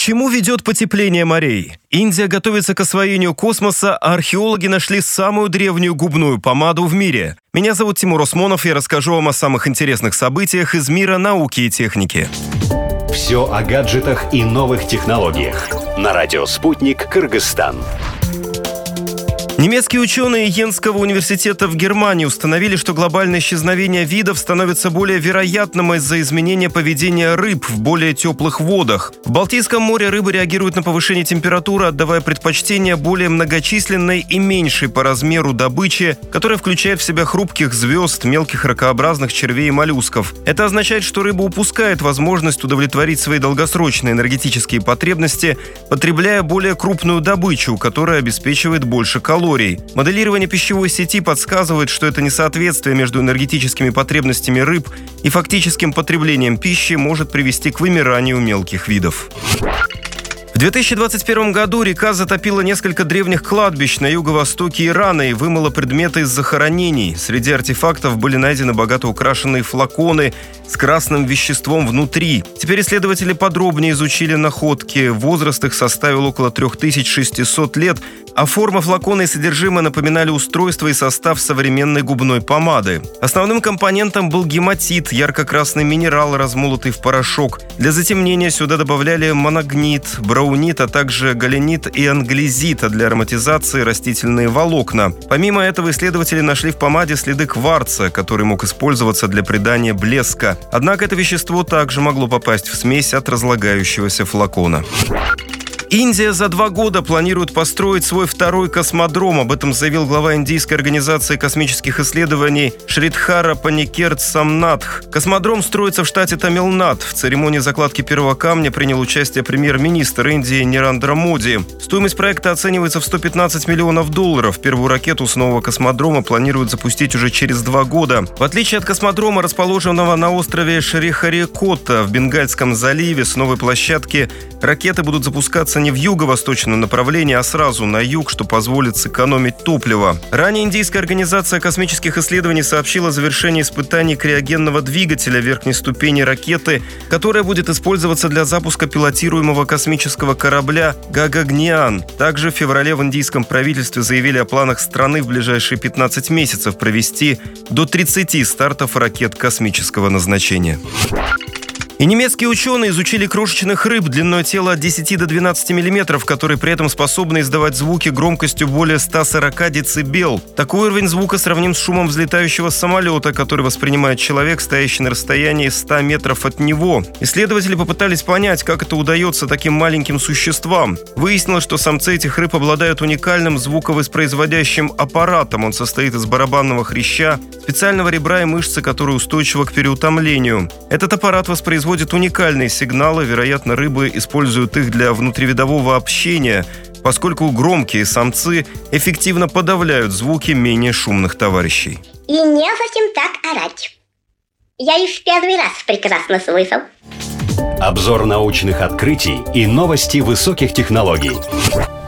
чему ведет потепление морей? Индия готовится к освоению космоса, а археологи нашли самую древнюю губную помаду в мире. Меня зовут Тимур Осмонов, я расскажу вам о самых интересных событиях из мира науки и техники. Все о гаджетах и новых технологиях. На радио «Спутник», Кыргызстан. Немецкие ученые Йенского университета в Германии установили, что глобальное исчезновение видов становится более вероятным из-за изменения поведения рыб в более теплых водах. В Балтийском море рыбы реагируют на повышение температуры, отдавая предпочтение более многочисленной и меньшей по размеру добыче, которая включает в себя хрупких звезд, мелких ракообразных червей и моллюсков. Это означает, что рыба упускает возможность удовлетворить свои долгосрочные энергетические потребности, потребляя более крупную добычу, которая обеспечивает больше калорий. Моделирование пищевой сети подсказывает, что это несоответствие между энергетическими потребностями рыб и фактическим потреблением пищи может привести к вымиранию мелких видов. В 2021 году река затопила несколько древних кладбищ на юго-востоке Ирана и вымыла предметы из захоронений. Среди артефактов были найдены богато украшенные флаконы с красным веществом внутри. Теперь исследователи подробнее изучили находки. Возраст их составил около 3600 лет, а форма флакона и содержимое напоминали устройство и состав современной губной помады. Основным компонентом был гематит, ярко-красный минерал, размолотый в порошок. Для затемнения сюда добавляли моногнит, браунит, а также галенит и англезит, а для ароматизации растительные волокна. Помимо этого, исследователи нашли в помаде следы кварца, который мог использоваться для придания блеска. Однако это вещество также могло попасть в смесь от разлагающегося флакона. Индия за 2 года планирует построить свой второй космодром. Об этом заявил глава Индийской организации космических исследований Шридхара Паникерт Самнатх. Космодром строится в штате Тамилнад. В церемонии закладки первого камня принял участие премьер-министр Индии Нарендра Моди. Стоимость проекта оценивается в $115 миллионов. Первую ракету с нового космодрома планируют запустить уже через 2 года. В отличие от космодрома, расположенного на острове Шрихарикотта в Бенгальском заливе, с новой площадки ракеты будут запускаться не в юго-восточном направлении, а сразу на юг, что позволит сэкономить топливо. Ранее Индийская организация космических исследований сообщила о завершении испытаний криогенного двигателя верхней ступени ракеты, которая будет использоваться для запуска пилотируемого космического корабля «Гаганян». Также в феврале в индийском правительстве заявили о планах страны в ближайшие 15 месяцев провести до 30 стартов ракет космического назначения. И немецкие ученые изучили крошечных рыб длиной тела от 10 до 12 мм, которые при этом способны издавать звуки громкостью более 140 дБ. Такой уровень звука сравним с шумом взлетающего самолета, который воспринимает человек, стоящий на расстоянии 100 метров от него. Исследователи попытались понять, как это удается таким маленьким существам. Выяснилось, что самцы этих рыб обладают уникальным звуковоспроизводящим аппаратом. Он состоит из барабанного хряща, специального ребра и мышцы, которые устойчивы к переутомлению. Этот аппарат воспроизводит уникальные сигналы, вероятно, рыбы используют их для внутривидового общения, поскольку громкие самцы эффективно подавляют звуки менее шумных товарищей. И незачем так орать. Я их в первый раз прекрасно слышал. Обзор научных открытий и новости высоких технологий.